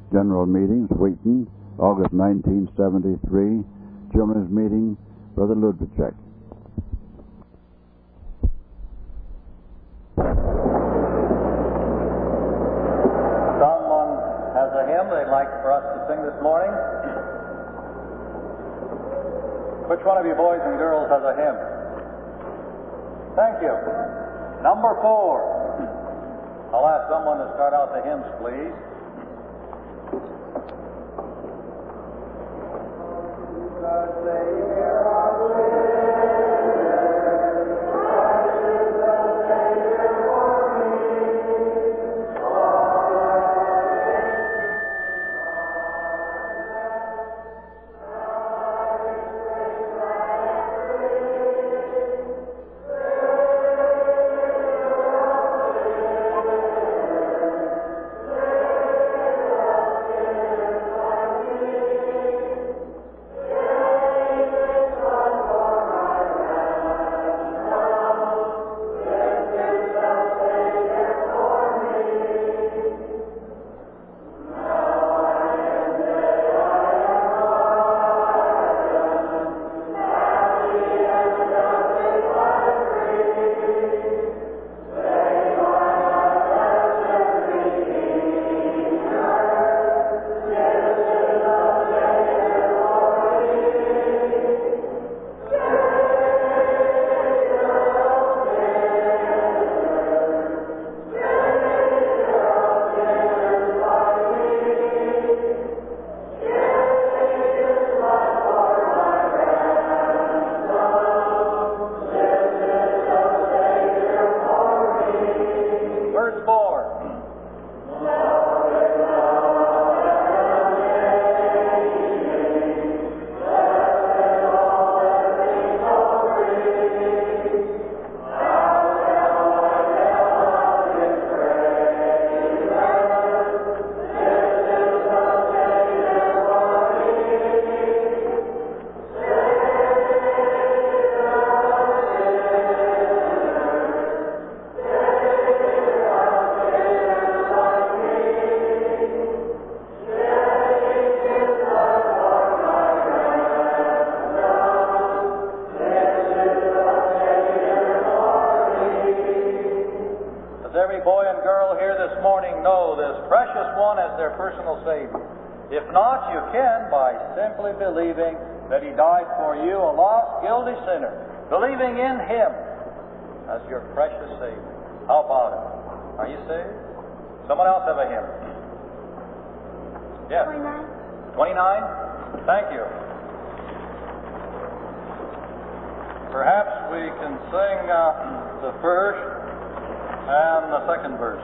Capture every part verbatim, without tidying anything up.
General Meeting, Wheaton, August nineteen seventy-three. Children's Meeting, Brother Ludwig. Someone has a hymn they'd like for us to sing this morning. Which one of you boys and girls has a hymn? Thank you. Number four. I'll ask someone to start out the hymns, please. Believing that He died for you, a lost, guilty sinner. Believing in Him as your precious Savior. How about it? Are you saved? Someone else have a hymn? Yes. twenty-nine. twenty-nine? Thank you. Perhaps we can sing uh, the first and the second verse.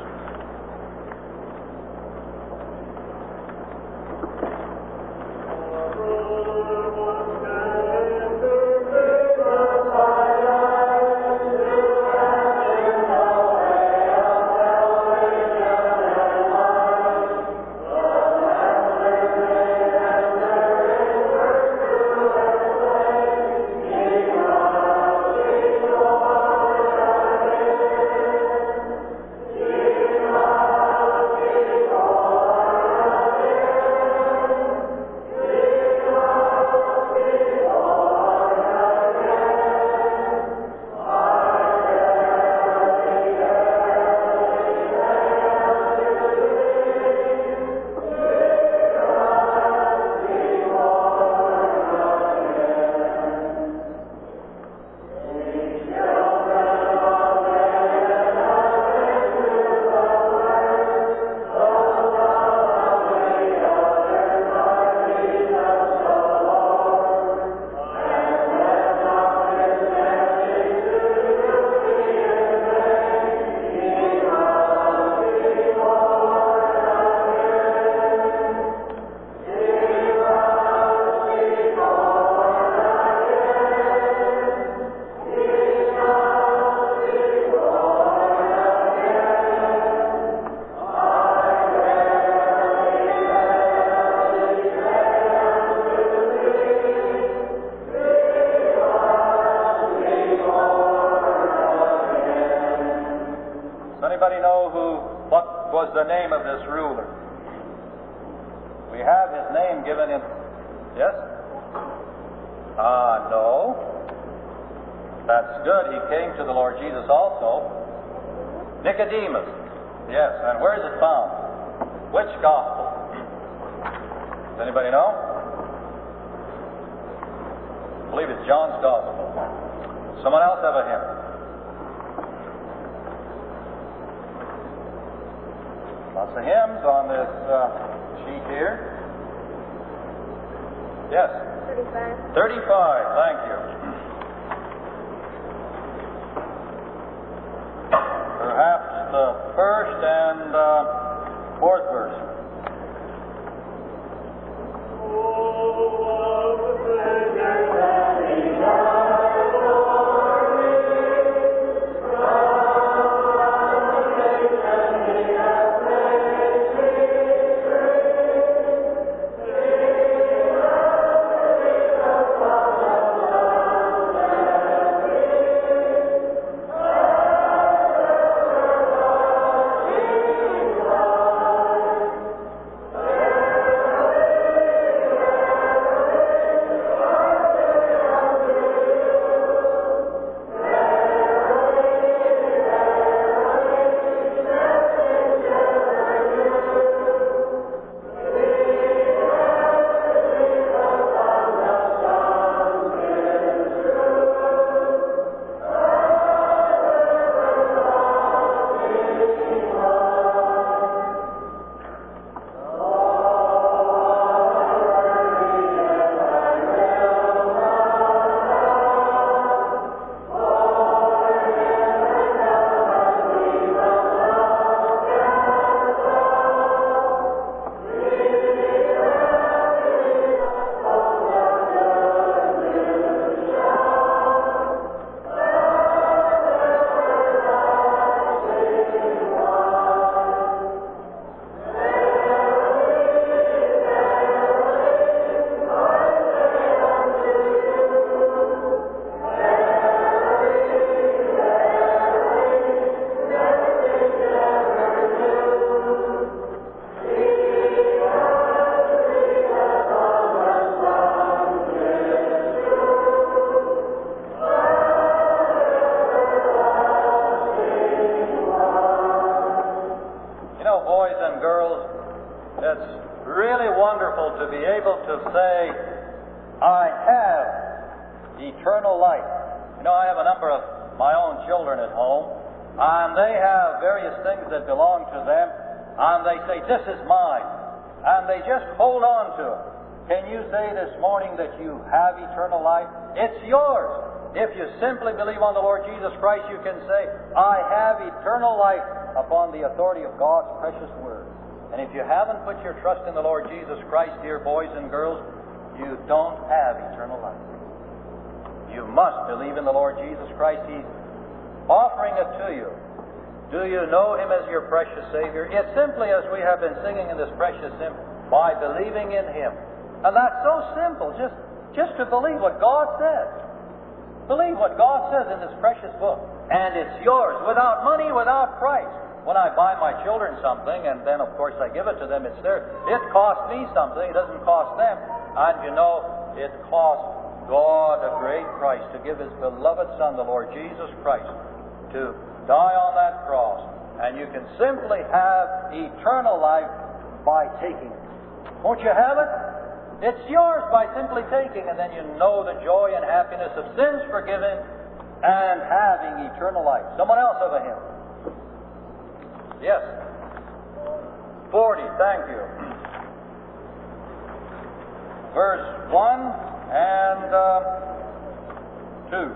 Yeah. We have his name given in. Yes? Ah, uh, no. That's good. He came to the Lord Jesus also. Nicodemus. Yes, and where is it found? Which gospel? Does anybody know? I believe it's John's gospel. Someone else have a hymn? Lots of hymns on this uh, sheet here. Yes? thirty-five. thirty-five, thank you. Perhaps the first and uh, fourth verse. This is mine. And they just hold on to it. Can you say this morning that you have eternal life? It's yours. If you simply believe on the Lord Jesus Christ, you can say, I have eternal life upon the authority of God's precious Word. And if you haven't put your trust in the Lord Jesus Christ, dear boys and girls, you don't have eternal life. You must believe in the Lord Jesus Christ. He's offering it to you. Do you know Him as your precious Savior? It's simply as we have been singing in this precious hymn, by believing in Him. And that's so simple, just, just to believe what God says. Believe what God says in this precious book. And it's yours, without money, without price. When I buy my children something, and then of course I give it to them, it's theirs. It costs me something, it doesn't cost them. And you know, it cost God a great price to give His beloved Son, the Lord Jesus Christ, to die on that cross, and you can simply have eternal life by taking it. Won't you have it? It's yours by simply taking, and then you know the joy and happiness of sins forgiven and having eternal life. Someone else have a hymn? Yes. forty, thank you. Verse one and uh, two.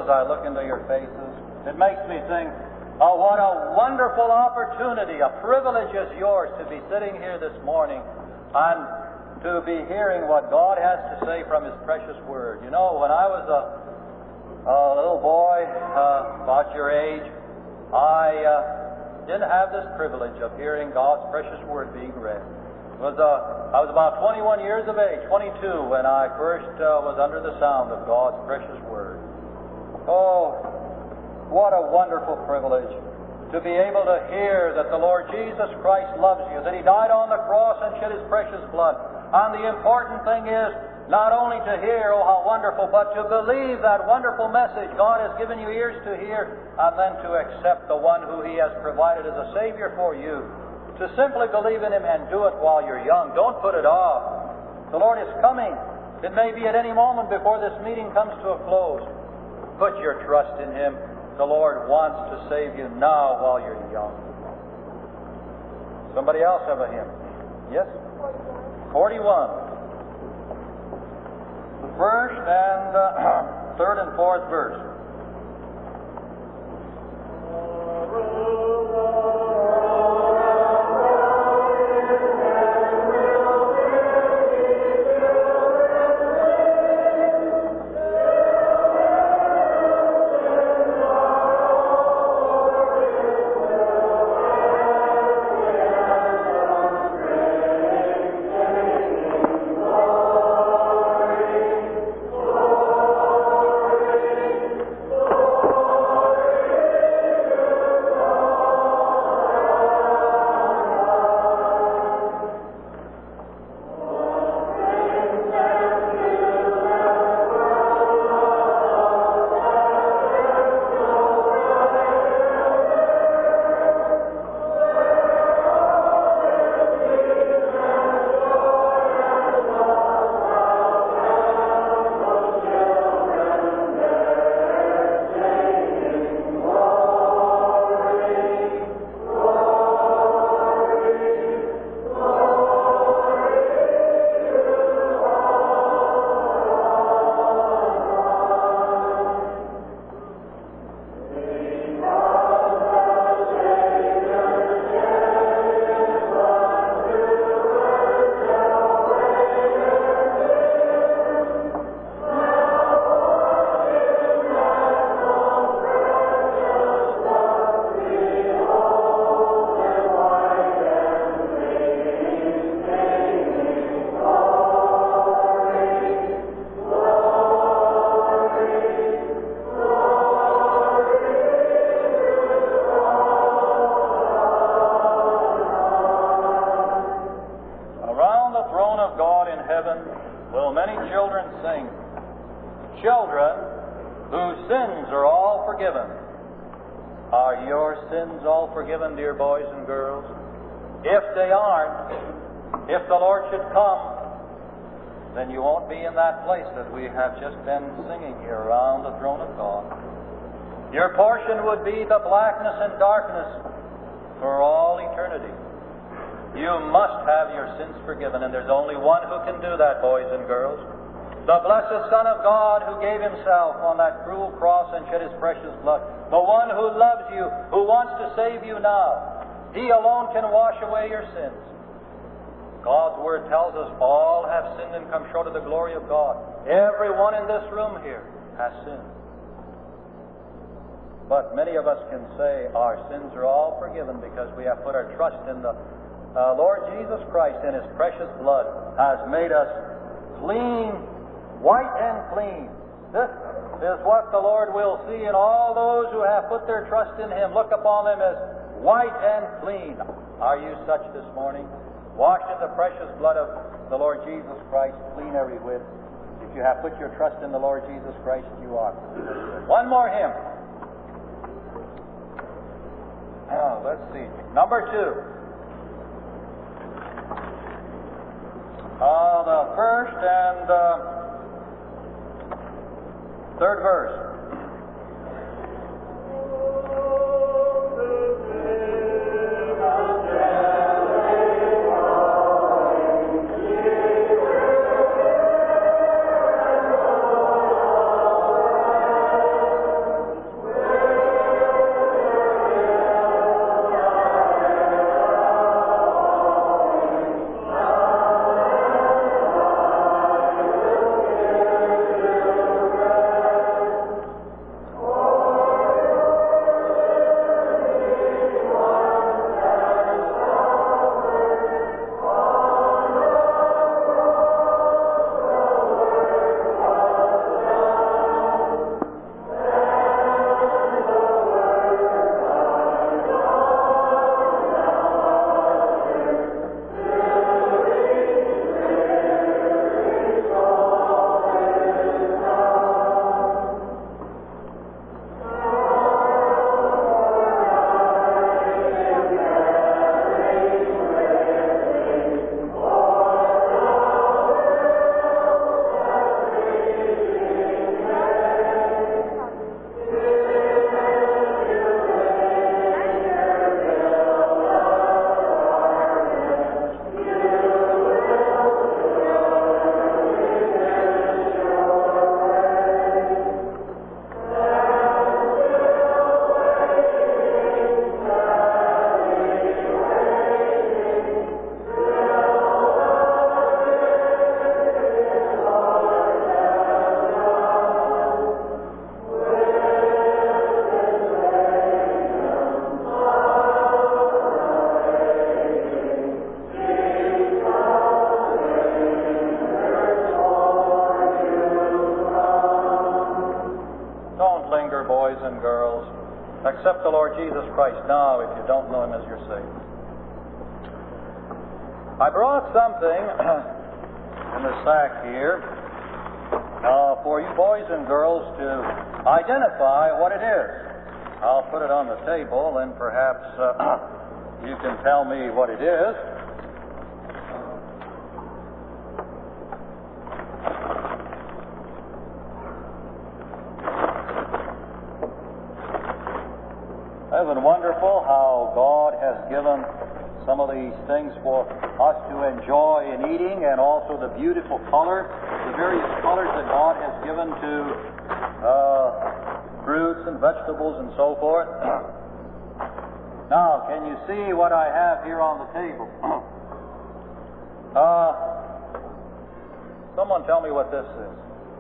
as I look into your faces. It makes me think, oh, what a wonderful opportunity, a privilege is yours to be sitting here this morning and to be hearing what God has to say from His precious Word. You know, when I was a, a little boy, uh, about your age, I uh, didn't have this privilege of hearing God's precious Word being read. It was, uh, I was about twenty-one years of age, twenty-two, when I first uh, was under the sound of God's precious Word. Oh, what a wonderful privilege to be able to hear that the Lord Jesus Christ loves you, that He died on the cross and shed His precious blood. And the important thing is not only to hear, oh how wonderful, but to believe that wonderful message God has given you ears to hear, and then to accept the one who He has provided as a Savior for you. To simply believe in Him and do it while you're young. Don't put it off. The Lord is coming. It may be at any moment before this meeting comes to a close. Put your trust in Him. The Lord wants to save you now while you're young. Somebody else have a hymn? Yes? forty-one. The first and uh, third and fourth verse. Forgiven, dear boys and girls? If they aren't, if the Lord should come, then you won't be in that place that we have just been singing here around the throne of God. Your portion would be the blackness and darkness for all eternity. You must have your sins forgiven, and there's only one who can do that, boys and girls. The blessed Son of God who gave Himself on that cruel cross and shed His precious blood. The one who loves you, who wants to save you now. He alone can wash away your sins. God's Word tells us all have sinned and come short of the glory of God. Everyone in this room here has sinned. But many of us can say our sins are all forgiven because we have put our trust in the uh, Lord Jesus Christ, and His precious blood has made us clean, white and clean. This is what the Lord will see in all those who have put their trust in Him. Look upon them as white and clean. Are you such this morning? Washed in the precious blood of the Lord Jesus Christ, clean every whit. If you have put your trust in the Lord Jesus Christ, you are. One more hymn. Oh, let's see. Number two. Uh, the first and uh, third verse. accept the Lord Jesus Christ now if you don't know Him as your Savior. I brought something in the sack here uh, for you boys and girls to identify what it is. I'll put it on the table, and perhaps uh, you can tell me what it is. Isn't it wonderful how God has given some of these things for us to enjoy in eating, and also the beautiful color, the various colors that God has given to uh, fruits and vegetables and so forth. Now, can you see what I have here on the table? uh, someone tell me what this is.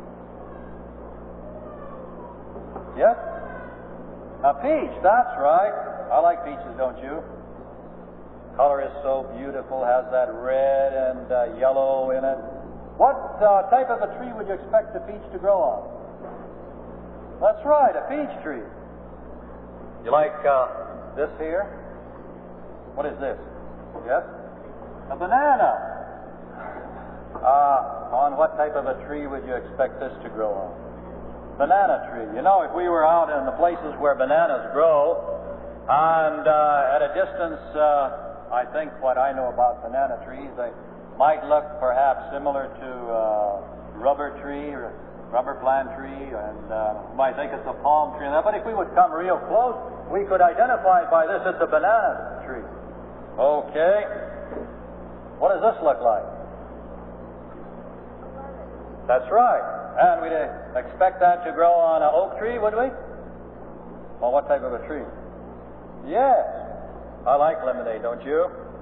Yes? A peach, that's right. I like peaches, don't you? Color is so beautiful, has that red and uh, yellow in it. What uh, type of a tree would you expect a peach to grow on? That's right, a peach tree. You like uh, this here? What is this? Yes? A banana. Uh, on what type of a tree would you expect this to grow on? Banana tree. You know, if we were out in the places where bananas grow, and uh, at a distance, uh, I think what I know about banana trees, they might look perhaps similar to uh, rubber tree or rubber plant tree, and uh, you might think it's a palm tree. But if we would come real close, we could identify it by this. It's a banana tree. Okay. What does this look like? That's right. And we'd expect that to grow on an oak tree, would we? Well, what type of a tree? Yes. I like lemonade, don't you?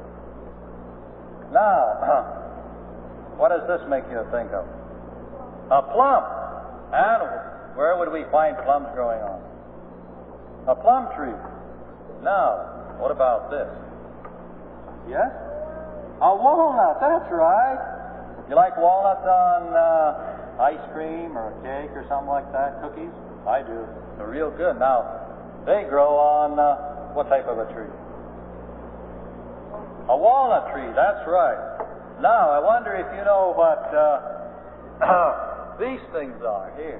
Now, what does this make you think of? A plum. And where would we find plums growing on? A plum tree. Now, what about this? Yes? A walnut, that's right. You like walnuts on uh, ice cream or a cake or something like that? Cookies? I do. They're real good. Now, they grow on uh, what type of a tree? A walnut tree, that's right. Now, I wonder if you know what uh, these things are here.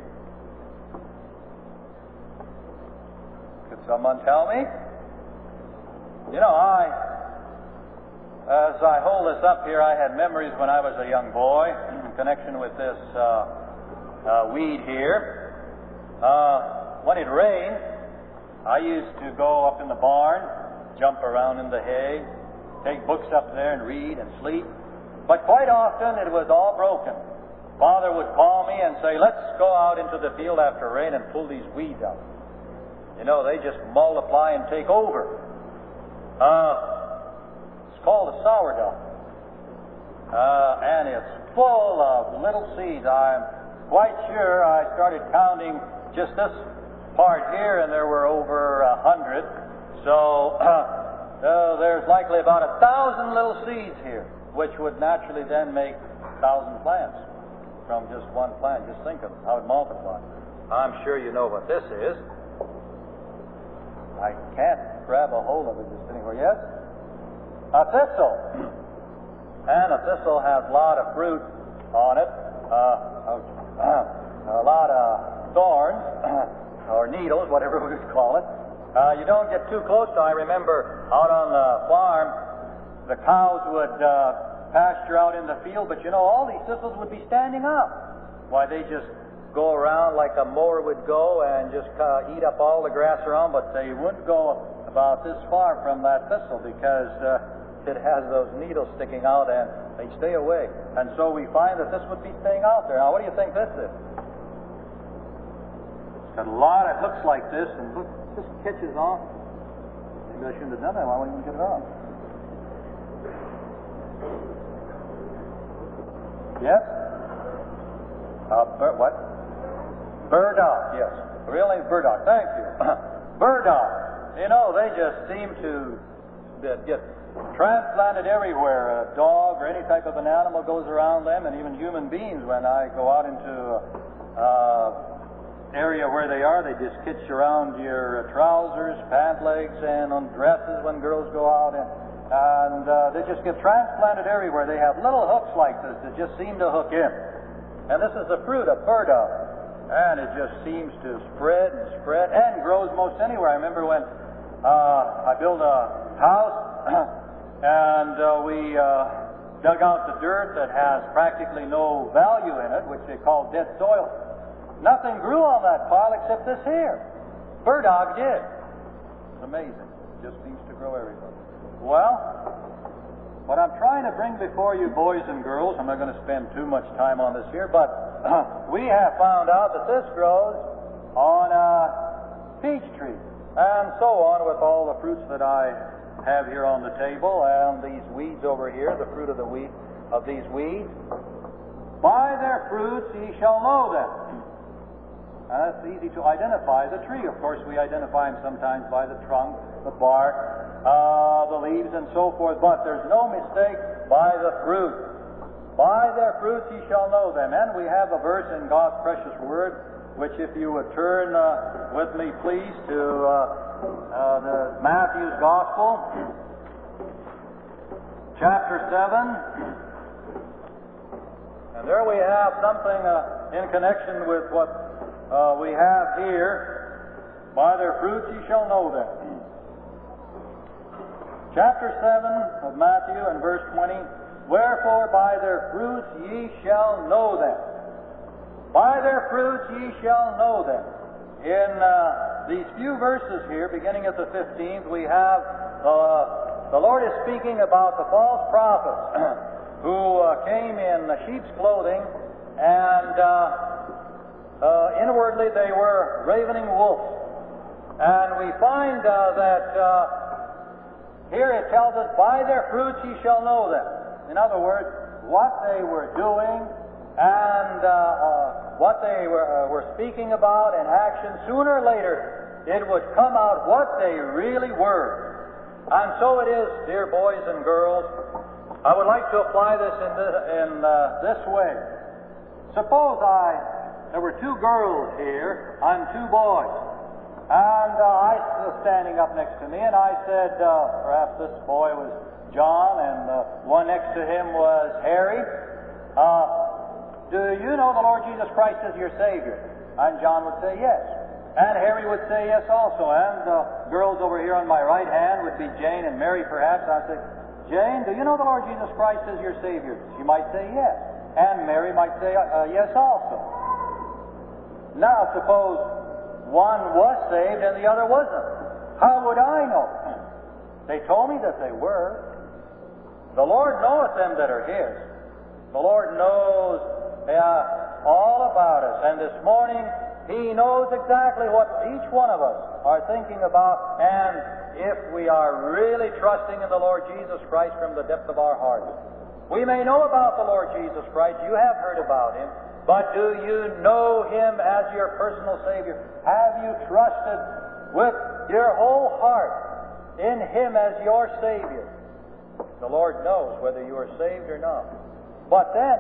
Could someone tell me? You know, I, as I hold this up here, I had memories when I was a young boy in connection with this uh, uh, weed here. Uh, when it rained, I used to go up in the barn, jump around in the hay, take books up there and read and sleep. But quite often it was all broken. Father would call me and say, let's go out into the field after rain and pull these weeds out. You know, they just multiply and take over. Uh, it's called a sourdough. Uh, and it's full of little seeds. I'm quite sure I started counting just this part here, and there were over a hundred. So uh, uh, there's likely about a thousand little seeds here, which would naturally then make a thousand plants from just one plant. Just think of how it multiplies. I'm sure you know what this is. I can't grab a hold of it just anywhere. Yes? A thistle. And a thistle has a lot of fruit on it, uh, uh, a lot of thorns, or needles, whatever we would call it. Uh, you don't get too close to it. I remember out on the farm, the cows would uh, pasture out in the field, but you know, all these thistles would be standing up. Why, they just go around like a mower would go and just uh, eat up all the grass around, but they wouldn't go about this far from that thistle because uh, it has those needles sticking out and they stay away. And so we find that this would be staying out there. Now, what do you think this is? It's got a lot, it looks like this, and look, this catches on. Maybe I shouldn't have done that. Why wouldn't we get it on? Yes? Uh, bur- what? Burdock, yes. Real name burdock. Thank you. Burdock. You know, they just seem to get transplanted everywhere. A dog or any type of an animal goes around them, and even human beings. When I go out into uh, area where they are, they just kitch around your trousers, pant legs, and on dresses when girls go out. And, and uh, they just get transplanted everywhere. They have little hooks like this that just seem to hook in. And this is the fruit of burdock. And it just seems to spread and spread and grows most anywhere. I remember when uh, I built a house and uh, we uh, dug out the dirt that has practically no value in it, which they call dead soil. Nothing grew on that pile except this here. Burdock did. It's amazing. It just seems to grow everywhere. Well, what I'm trying to bring before you, boys and girls, I'm not going to spend too much time on this here, but uh, we have found out that this grows on a peach tree, and so on with all the fruits that I have here on the table, and these weeds over here, the fruit of the weed of these weeds. By their fruits ye shall know them. And that's easy to identify the tree. Of course, we identify them sometimes by the trunk, the bark, uh, the leaves, and so forth. But there's no mistake by the fruit. By their fruits ye shall know them. And we have a verse in God's precious Word, which if you would turn uh, with me, please, to uh, uh, the Matthew's Gospel, chapter seven. And there we have something uh, in connection with what Uh, we have here, by their fruits ye shall know them. Chapter seven of Matthew and verse twenty, wherefore by their fruits ye shall know them. By their fruits ye shall know them. In uh, these few verses here, beginning at the fifteenth, we have uh, the Lord is speaking about the false prophets who uh, came in sheep's clothing and uh, Uh, inwardly, they were ravening wolves. And we find uh, that uh, here it tells us, by their fruits ye shall know them. In other words, what they were doing and uh, uh, what they were, uh, were speaking about in action, sooner or later, it would come out what they really were. And so it is, dear boys and girls. I would like to apply this in, the, in uh, this way. Suppose I... There were two girls here and two boys. And uh, I was standing up next to me, and I said, uh, perhaps this boy was John, and the uh, one next to him was Harry. Uh, do you know the Lord Jesus Christ as your Savior? And John would say yes. And Harry would say yes also. And the girls over here on my right hand would be Jane and Mary, perhaps. I'd say, Jane, do you know the Lord Jesus Christ as your Savior? She might say yes. And Mary might say uh, yes also. Now, suppose one was saved and the other wasn't. How would I know? They told me that they were. The Lord knoweth them that are His. The Lord knows uh, all about us. And this morning, He knows exactly what each one of us are thinking about, and if we are really trusting in the Lord Jesus Christ from the depth of our hearts. We may know about the Lord Jesus Christ. You have heard about Him. But do you know Him as your personal Savior? Have you trusted with your whole heart in Him as your Savior? The Lord knows whether you are saved or not. But then,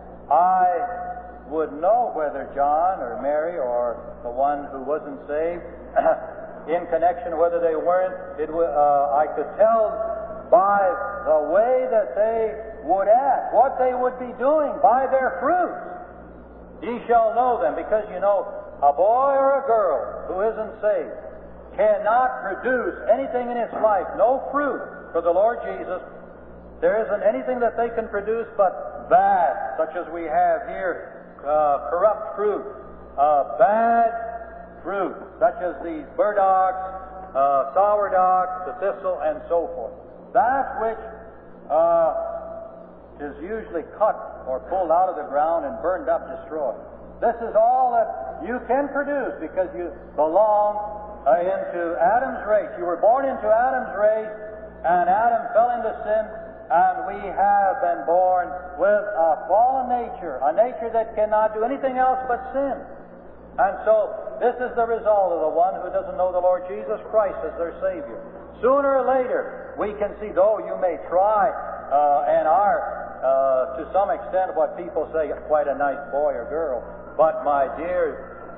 I would know whether John or Mary or the one who wasn't saved, in connection whether they weren't, it w- uh, I could tell by the way that they would act, what they would be doing, by their fruits. Ye shall know them, because you know, a boy or a girl who isn't saved cannot produce anything in its life, no fruit for the Lord Jesus. There isn't anything that they can produce but bad, such as we have here, uh, corrupt fruit, uh, bad fruit, such as these burdocks, uh, sourdocks, the thistle, and so forth. That which uh, is usually cut or pulled out of the ground and burned up, destroyed. This is all that you can produce because you belong uh, into Adam's race. You were born into Adam's race, and Adam fell into sin, and we have been born with a fallen nature, a nature that cannot do anything else but sin. And so, this is the result of the one who doesn't know the Lord Jesus Christ as their Savior. Sooner or later, we can see, though you may try uh, and are Uh, to some extent what people say, quite a nice boy or girl. But my dear,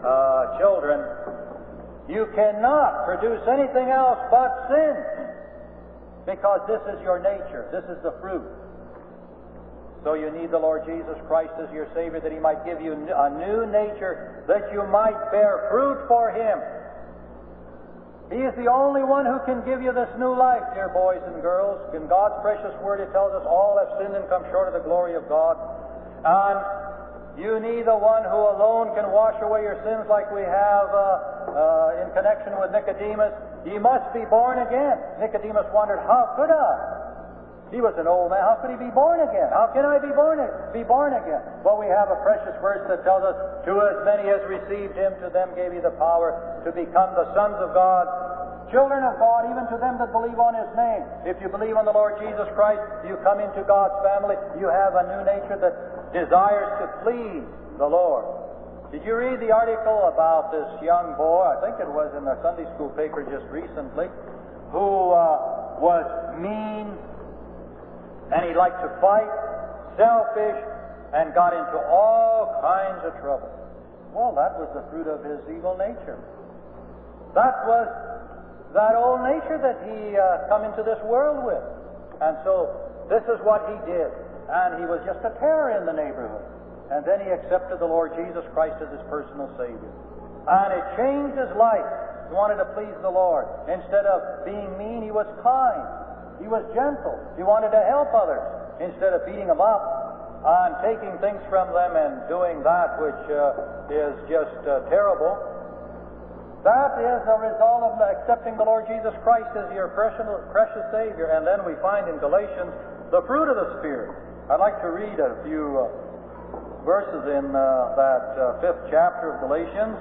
uh, children, you cannot produce anything else but sin, because this is your nature. This is the fruit. So you need the Lord Jesus Christ as your Savior, that He might give you a new nature, that you might bear fruit for Him. He is the only one who can give you this new life, dear boys and girls. In God's precious Word, it tells us all have sinned and come short of the glory of God. And you need the one who alone can wash away your sins, like we have uh, uh, in connection with Nicodemus. He must be born again. Nicodemus wondered, how could I? He was an old man. How could he be born again? How can I be born, be born again? Well, we have a precious verse that tells us, to as many as received Him, to them gave He the power to become the sons of God, children of God, even to them that believe on His name. If you believe on the Lord Jesus Christ, you come into God's family. You have a new nature that desires to please the Lord. Did you read the article about this young boy? I think it was in the Sunday school paper just recently, who uh, was mean, and he liked to fight, selfish, and got into all kinds of trouble. Well, that was the fruit of his evil nature. That was that old nature that he uh, come into this world with. And so this is what he did. And he was just a terror in the neighborhood. And then he accepted the Lord Jesus Christ as his personal Savior. And it changed his life. He wanted to please the Lord. Instead of being mean, he was kind. He was gentle. He wanted to help others instead of beating them up and taking things from them and doing that which uh, is just uh, terrible. That is a result of accepting the Lord Jesus Christ as your precious, precious Savior. And then we find in Galatians the fruit of the Spirit. I'd like to read a few uh, verses in uh, that uh, fifth chapter of Galatians.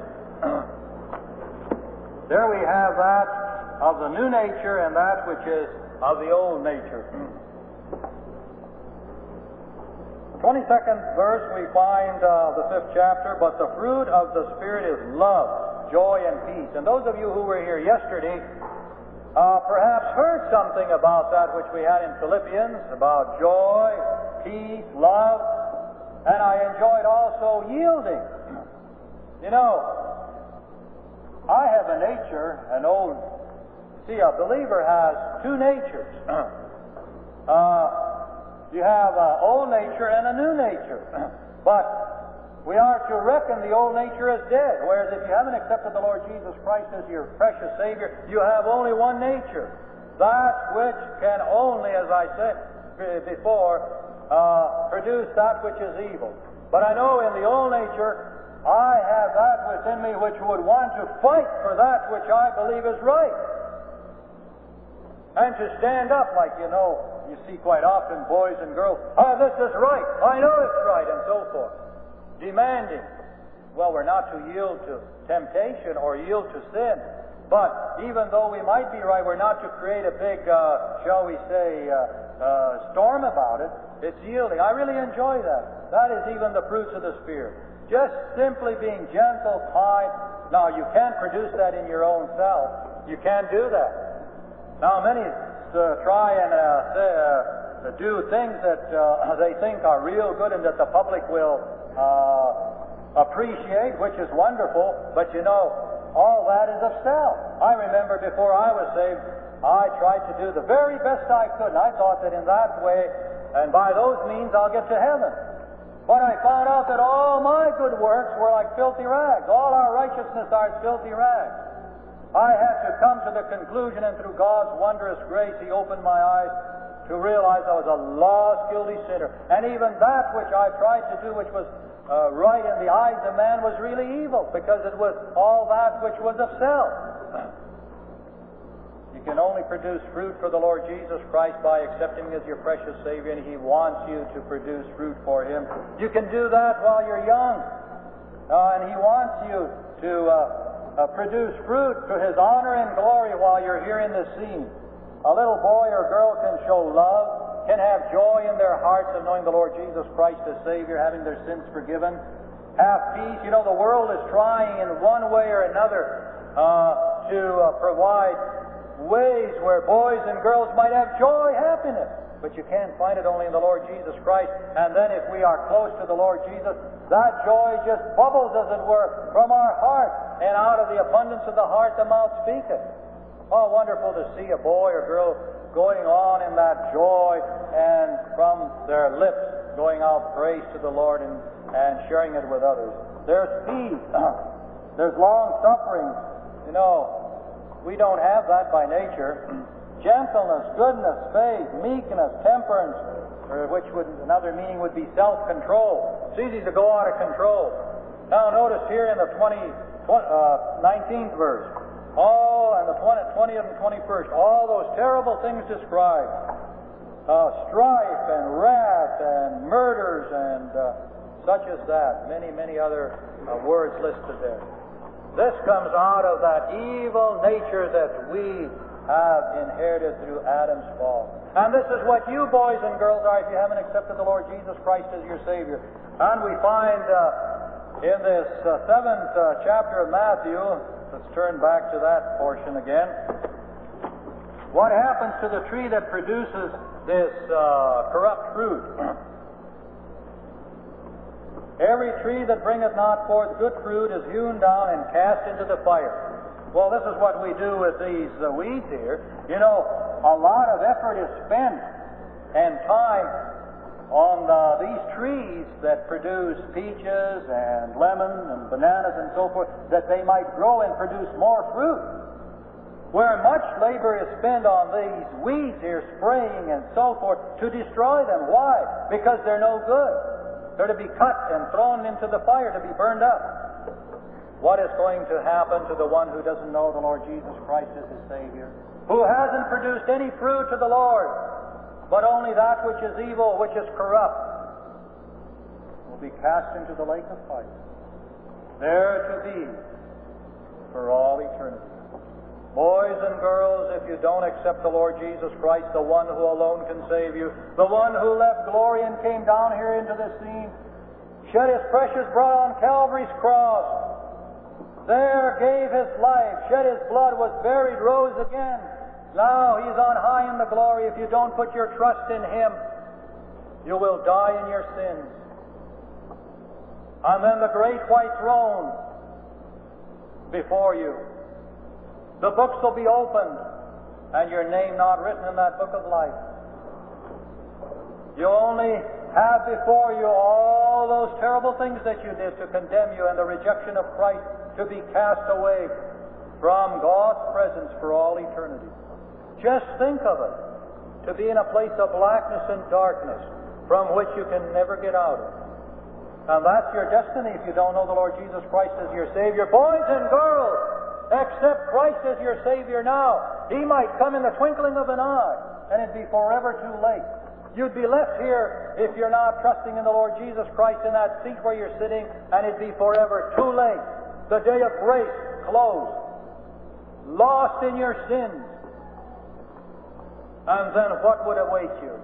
There we have that of the new nature and that which is of the old nature. twenty-second verse, we find uh, the fifth chapter, but the fruit of the Spirit is love, joy, and peace. And those of you who were here yesterday uh, perhaps heard something about that which we had in Philippians, about joy, peace, love, and I enjoyed also yielding. You know, I have a nature, an old See, a believer has two natures. uh, you have an old nature and a new nature. But we are to reckon the old nature as dead, whereas if you haven't accepted the Lord Jesus Christ as your precious Savior, you have only one nature. That which can only, as I said before, uh, produce that which is evil. But I know in the old nature, I have that within me which would want to fight for that which I believe is right. And to stand up, like, you know, you see quite often boys and girls, oh, this is right, I know it's right, and so forth. Demanding. Well, we're not to yield to temptation or yield to sin, but even though we might be right, we're not to create a big, uh, shall we say, uh, uh, storm about it. It's yielding. I really enjoy that. That is even the fruits of the Spirit. Just simply being gentle, kind. Now, you can't produce that in your own self. You can't do that. Now, many uh, try and uh, say, uh, do things that uh, they think are real good and that the public will uh, appreciate, which is wonderful, but you know, all that is of self. I remember before I was saved, I tried to do the very best I could, and I thought that in that way, and by those means, I'll get to heaven. But I found out that all my good works were like filthy rags. All our righteousness are as filthy rags. I had to come to the conclusion, and through God's wondrous grace, He opened my eyes to realize I was a lost, guilty sinner. And even that which I tried to do, which was uh, right in the eyes of man, was really evil, because it was all that which was of self. You can only produce fruit for the Lord Jesus Christ by accepting Him as your precious Savior, and He wants you to produce fruit for Him. You can do that while you're young, uh, and He wants you to uh, uh, produce fruit to His honor and glory while you're here in this scene. A little boy or girl can show love, can have joy in their hearts of knowing the Lord Jesus Christ as Savior, having their sins forgiven, have peace. You know, the world is trying in one way or another uh, to uh, provide ways where boys and girls might have joy, happiness. but you can't find it only in the Lord Jesus Christ. And then if we are close to the Lord Jesus, that joy just bubbles, as it were, from our heart, and out of the abundance of the heart the mouth speaketh. How wonderful to see a boy or girl going on in that joy, and from their lips going out praise to the Lord and, and sharing it with others. There's peace. There's long suffering. You know, we don't have that by nature. Gentleness, goodness, faith, meekness, temperance, or which would another meaning would be self-control. It's easy to go out of control. Now notice here in the twenty, uh, nineteenth verse, all and the twentieth and twenty-first, all those terrible things described: uh, strife and wrath and murders and uh, such as that. Many, many other uh, words listed there. This comes out of that evil nature that we have inherited through Adam's fall. And this is what you boys and girls are if you haven't accepted the Lord Jesus Christ as your Savior. And we find uh, in this uh, seventh uh, chapter of Matthew, let's turn back to that portion again, what happens to the tree that produces this uh, corrupt fruit? Every tree that bringeth not forth good fruit is hewn down and cast into the fire. Well, this is what we do with these uh, weeds here. You know, a lot of effort is spent and time on uh, these trees that produce peaches and lemons and bananas and so forth, that they might grow and produce more fruit. Where much labor is spent on these weeds here, spraying and so forth, to destroy them. Why? Because they're no good. They're to be cut and thrown into the fire to be burned up. What is going to happen to the one who doesn't know the Lord Jesus Christ as his Savior? Who hasn't produced any fruit to the Lord, but only that which is evil, which is corrupt, will be cast into the lake of fire, there to be for all eternity. Boys and girls, if you don't accept the Lord Jesus Christ, the one who alone can save you, the one who left glory and came down here into this scene, shed his precious blood on Calvary's cross, there gave his life, shed his blood, was buried, rose again. Now he's on high in the glory. If you don't put your trust in him, you will die in your sins. And then the great white throne before you. The books will be opened, and your name not written in that book of life. You only have before you all those terrible things that you did to condemn you, and the rejection of Christ to be cast away from God's presence for all eternity. Just think of it, to be in a place of blackness and darkness from which you can never get out of. And that's your destiny if you don't know the Lord Jesus Christ as your Savior. Boys and girls, accept Christ as your Savior now. He might come in the twinkling of an eye, and it'd be forever too late. You'd be left here if you're not trusting in the Lord Jesus Christ in that seat where you're sitting, and it'd be forever too late. The day of grace closed. Lost in your sins. And then what would await you?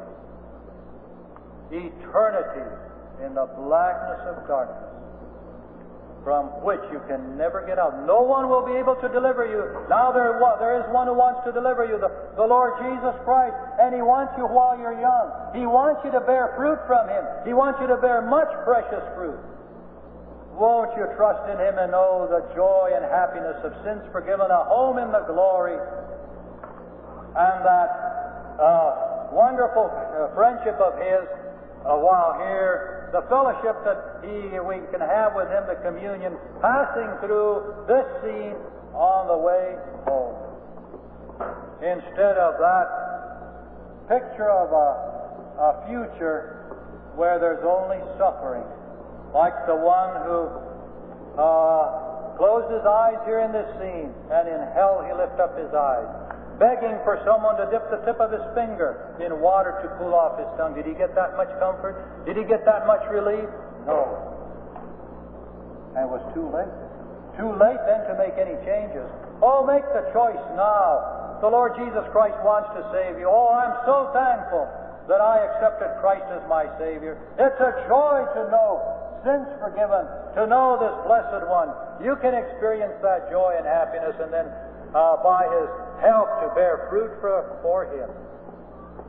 Eternity in the blackness of darkness, from which you can never get out. No one will be able to deliver you. Now there, there is one who wants to deliver you, the, the Lord Jesus Christ, and He wants you while you're young. He wants you to bear fruit from Him. He wants you to bear much precious fruit. Won't you trust in Him and know the joy and happiness of sins forgiven, a home in the glory, and that uh, wonderful uh, friendship of His uh, while here, the fellowship that he, we can have with Him, the communion, passing through this scene on the way home. Instead of that picture of a, a future where there's only suffering, like the one who uh, closed his eyes here in this scene, and in hell he lifted up his eyes, begging for someone to dip the tip of his finger in water to cool off his tongue. Did he get that much comfort? Did he get that much relief? No. And it was too late. Too late then to make any changes. Oh, make the choice now. The Lord Jesus Christ wants to save you. Oh, I'm so thankful that I accepted Christ as my Savior. It's a joy to know sins forgiven, to know this Blessed One. You can experience that joy and happiness, and then uh, by His help to bear fruit for, for Him.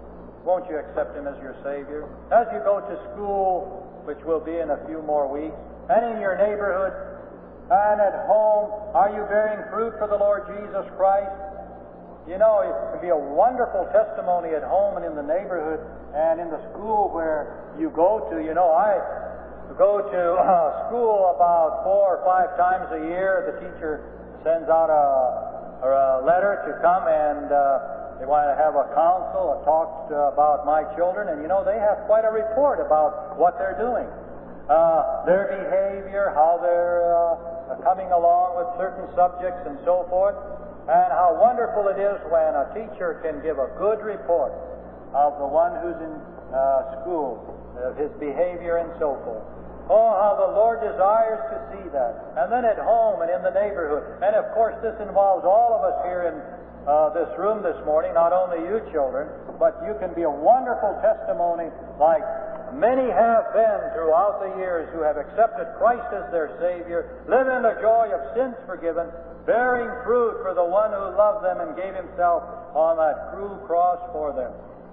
won't you accept Him as your Savior? As you go to school, which will be in a few more weeks, and in your neighborhood, and at home, are you bearing fruit for the Lord Jesus Christ? You know, it can be a wonderful testimony at home and in the neighborhood and in the school where you go to. You know, I go to uh, school about four or five times a year. The teacher sends out a, or a letter to come, and uh, they want to have a council, a talk uh, about my children, and you know, they have quite a report about what they're doing. Uh, their behavior, how they're uh, coming along with certain subjects and so forth, and how wonderful it is when a teacher can give a good report of the one who's in uh, school, of his behavior and so forth. Oh, how the Lord desires to see that. And then at home and in the neighborhood. And of course, this involves all of us here in uh, this room this morning, not only you children, but you can be a wonderful testimony like many have been throughout the years who have accepted Christ as their Savior, live in the joy of sins forgiven, bearing fruit for the one who loved them and gave Himself on that cruel cross for them.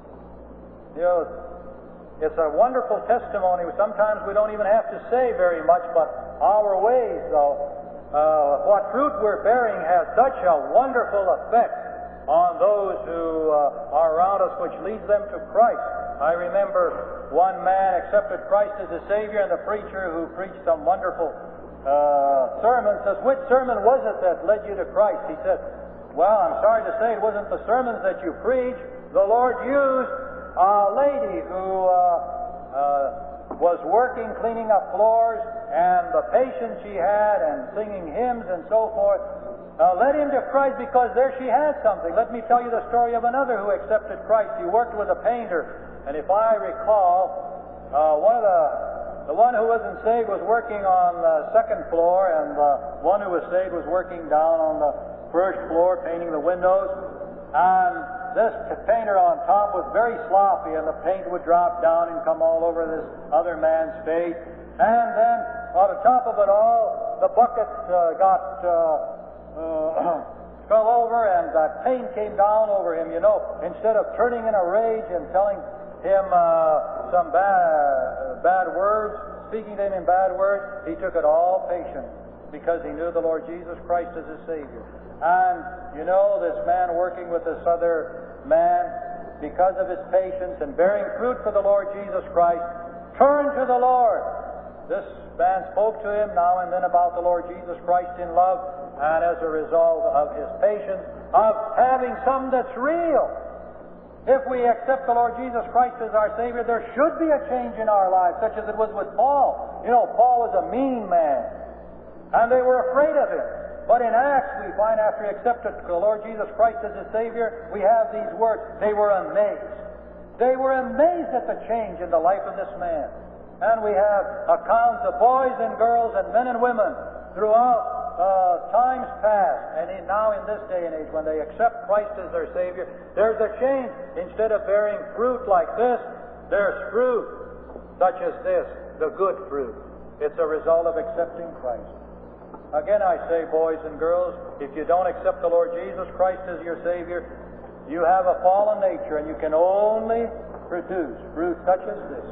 You know, it's a wonderful testimony. Sometimes we don't even have to say very much, but our ways, though, uh, what fruit we're bearing has such a wonderful effect on those who uh, are around us, which leads them to Christ. I remember one man accepted Christ as a Savior, and the preacher who preached some wonderful uh, sermon says, "Which sermon was it that led you to Christ?" He said, "Well, I'm sorry to say it wasn't the sermons that you preached. The Lord used a lady who uh, uh, was working, cleaning up floors, and the patience she had and singing hymns and so forth uh, led him to Christ because there she had something." Let me tell you the story of another who accepted Christ. He worked with a painter, and if I recall, uh, one of the the one who wasn't saved was working on the second floor, and the one who was saved was working down on the first floor, painting the windows. And this painter on top was very sloppy, and the paint would drop down and come all over this other man's face. And then, on the top of it all, the bucket uh, got uh, uh, fell over, and that paint came down over him. You know, instead of turning in a rage and telling him uh, some bad, bad words, speaking to him in bad words, he took it all patient because he knew the Lord Jesus Christ as his Savior. And, you know, this man working with this other man, because of his patience and bearing fruit for the Lord Jesus Christ, turned to the Lord. This man spoke to him now and then about the Lord Jesus Christ in love, and as a result of his patience, of having something that's real. If we accept the Lord Jesus Christ as our Savior, there should be a change in our lives, such as it was with Paul. You know, Paul was a mean man, and they were afraid of him. But in Acts, we find after he accepted the Lord Jesus Christ as his Savior, we have these words, they were amazed. They were amazed at the change in the life of this man. And we have accounts of boys and girls and men and women throughout uh, times past, and in, now in this day and age, when they accept Christ as their Savior, there's a change. Instead of bearing fruit like this, there's fruit such as this, the good fruit. It's a result of accepting Christ. Again, I say, boys and girls, if you don't accept the Lord Jesus Christ as your Savior, you have a fallen nature, and you can only produce fruit such as this.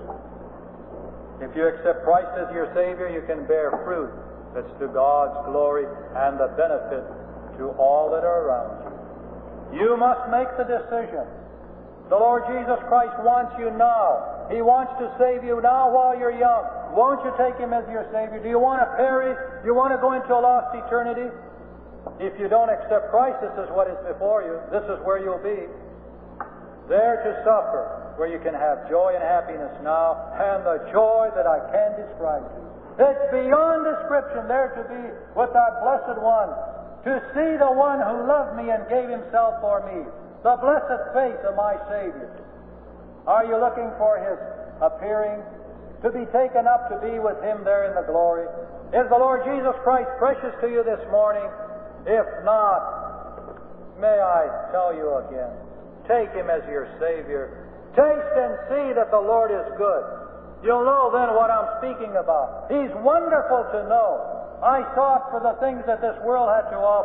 If you accept Christ as your Savior, you can bear fruit that's to God's glory and the benefit to all that are around you. You must make the decision. The Lord Jesus Christ wants you now. He wants to save you now while you're young. Won't you take Him as your Savior? Do you want to perish? Do you want to go into a lost eternity? If you don't accept Christ, this is what is before you. This is where you'll be. There to suffer, where you can have joy and happiness now, and the joy that I can describe to you. It's beyond description there to be with that blessed one, to see the one who loved me and gave Himself for me, the blessed face of my Savior. Are you looking for His appearing, to be taken up to be with Him there in the glory? Is the Lord Jesus Christ precious to you this morning? If not, may I tell you again, take Him as your Savior. Taste and see that the Lord is good. You'll know then what I'm speaking about. He's wonderful to know. I sought for the things that this world had to offer,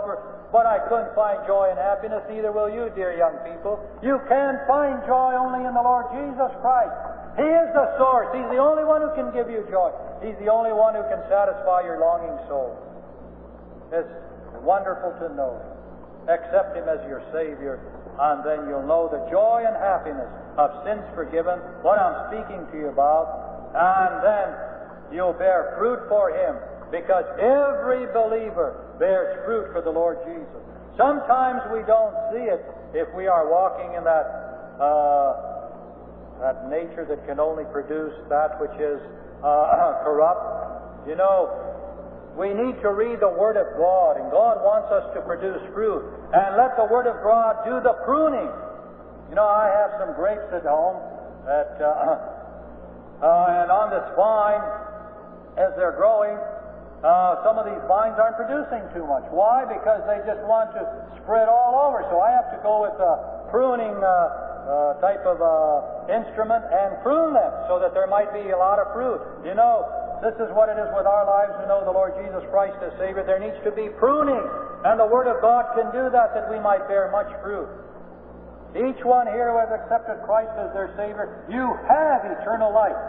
but I couldn't find joy and happiness, neither will you, dear young people. You can find joy only in the Lord Jesus Christ. He is the source. He's the only one who can give you joy. He's the only one who can satisfy your longing soul. It's wonderful to know Him. Accept Him as your Savior, and then you'll know the joy and happiness of sins forgiven, what I'm speaking to you about, and then you'll bear fruit for Him, because every believer bears fruit for the Lord Jesus. Sometimes we don't see it if we are walking in that uh, that nature that can only produce that which is uh, corrupt. You know, we need to read the Word of God, and God wants us to produce fruit, and let the Word of God do the pruning. You know, I have some grapes at home, that, uh, uh, and on this vine, as they're growing, Uh, some of these vines aren't producing too much. Why? Because they just want to spread all over. So I have to go with a pruning uh, uh, type of uh, instrument and prune them so that there might be a lot of fruit. You know, this is what it is with our lives who know the Lord Jesus Christ as Savior. There needs to be pruning, and the Word of God can do that, that we might bear much fruit. Each one here who has accepted Christ as their Savior, you have eternal life.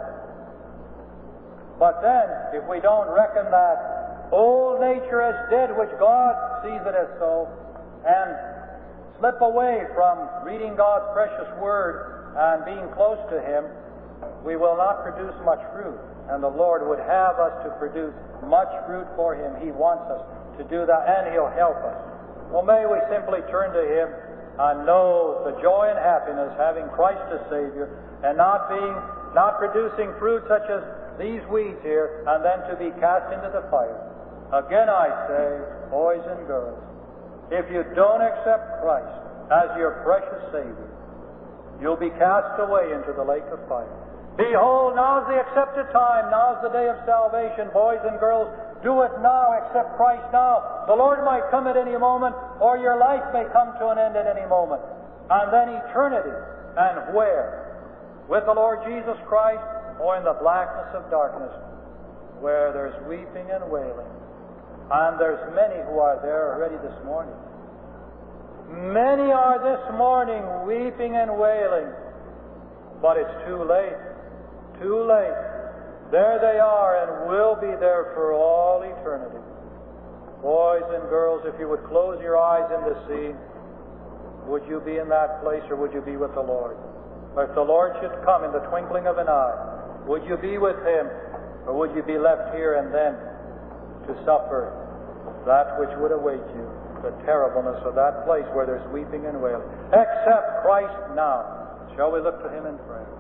But then, if we don't reckon that old nature as dead, which God sees it as so, and slip away from reading God's precious Word and being close to Him, we will not produce much fruit. And the Lord would have us to produce much fruit for Him. He wants us to do that, and He'll help us. Well, may we simply turn to Him and know the joy and happiness having Christ as Savior, and not being, not producing fruit such as these weeds here, and then to be cast into the fire. Again I say, boys and girls, if you don't accept Christ as your precious Savior, you'll be cast away into the lake of fire. Behold, now's the accepted time, now's the day of salvation. Boys and girls, do it now, accept Christ now. The Lord might come at any moment, or your life may come to an end at any moment. And then eternity, and where? With the Lord Jesus Christ, or in the blackness of darkness, where there's weeping and wailing. And there's many who are there already this morning. Many are this morning weeping and wailing, but it's too late. Too late. There they are, and will be there for all eternity. Boys and girls, if you would close your eyes in the sea, would you be in that place, or would you be with the Lord? Or if the Lord should come in the twinkling of an eye, would you be with Him, or would you be left here and then to suffer that which would await you, the terribleness of that place where there's weeping and wailing? Accept Christ now. Shall we look to Him in prayer?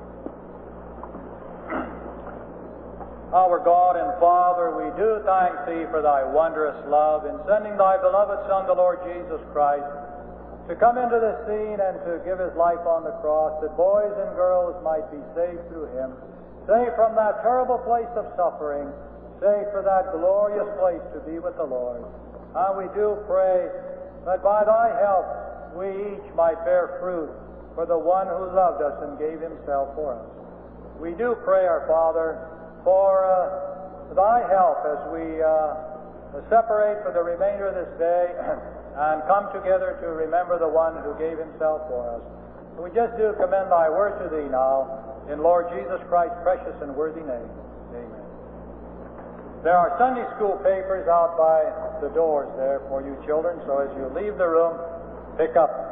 Our God and Father, we do thank Thee for Thy wondrous love in sending Thy beloved Son, the Lord Jesus Christ, to come into the scene and to give His life on the cross, that boys and girls might be saved through Him. Saved from that terrible place of suffering, saved for that glorious place to be with the Lord. And we do pray that by Thy help we each might bear fruit for the one who loved us and gave Himself for us. We do pray, our Father, for uh, Thy help as we uh, separate for the remainder of this day and come together to remember the one who gave Himself for us. So we just do commend Thy word to Thee now, in Lord Jesus Christ's precious and worthy name. Amen. There are Sunday school papers out by the doors there for you children, so as you leave the room, pick up